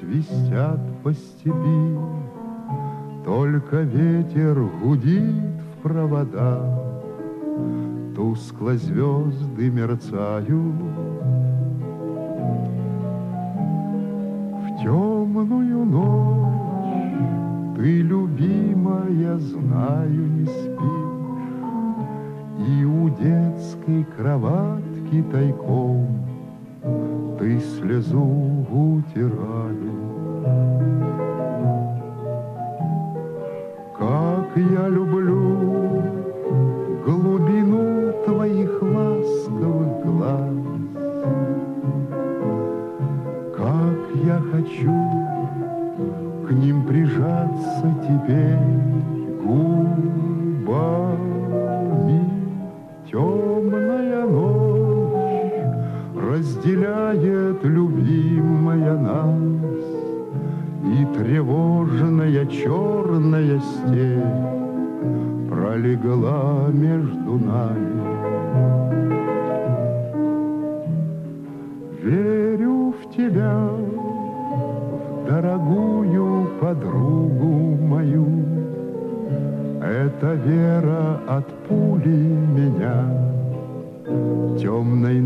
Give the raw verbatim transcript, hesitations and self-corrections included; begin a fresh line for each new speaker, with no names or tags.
свистят по степи, только ветер гудит в провода, тускло звезды мерцают. В темную ночь ты, любимая, знаю, не спишь, и у детской кроватки тайком ты слезу утираешь. Как я люблю глубину твоих ласковых глаз, как я хочу к ним прижаться теперь губами. Темная ночь разделяет, любимая, нас, и тревожная черная степь пролегла между нами. Верю в тебя, в дорогую подругу мою. Эта вера от пули меня темной